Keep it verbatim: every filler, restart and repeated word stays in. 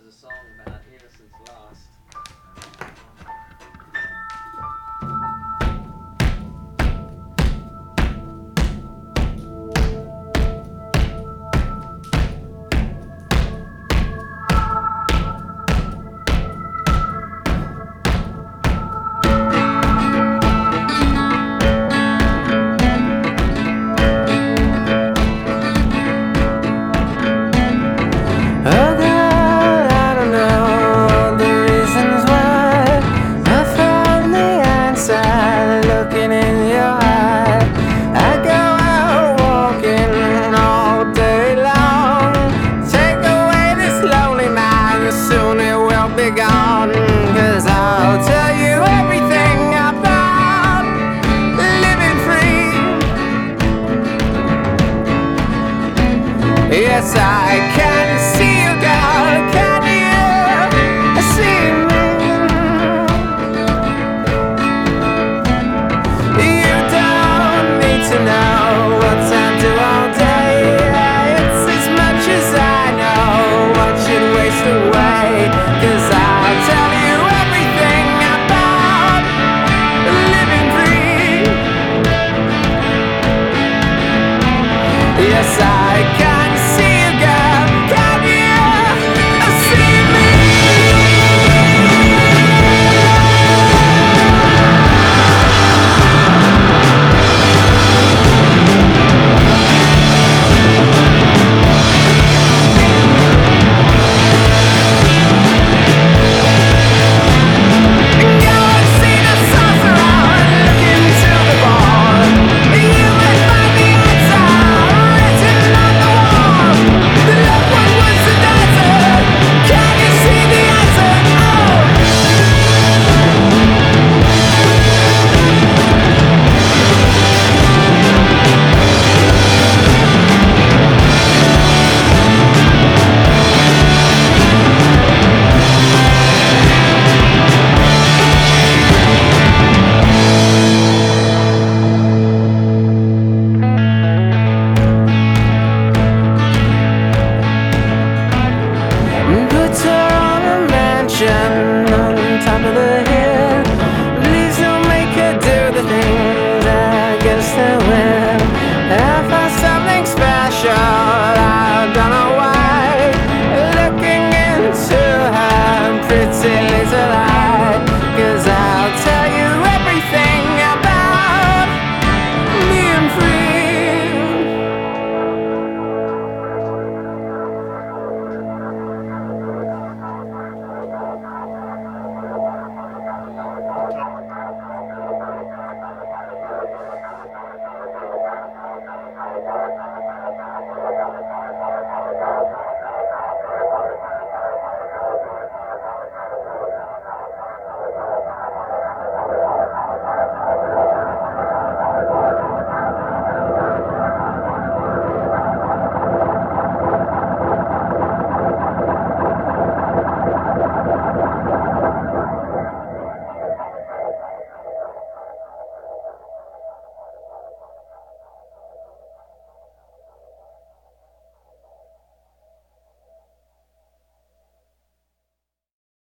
Yes, I can see you, girl. Can you see me? You don't need to know what I do all day. It's as much as I know. What should waste away? 'Cause I'll tell you everything about living free. Yes, I can. On top of the hill, please don't make her do the things against the will. I found something special, I don't know why. Looking into her pretty little eye, 'cause I'll tell you everything about being free.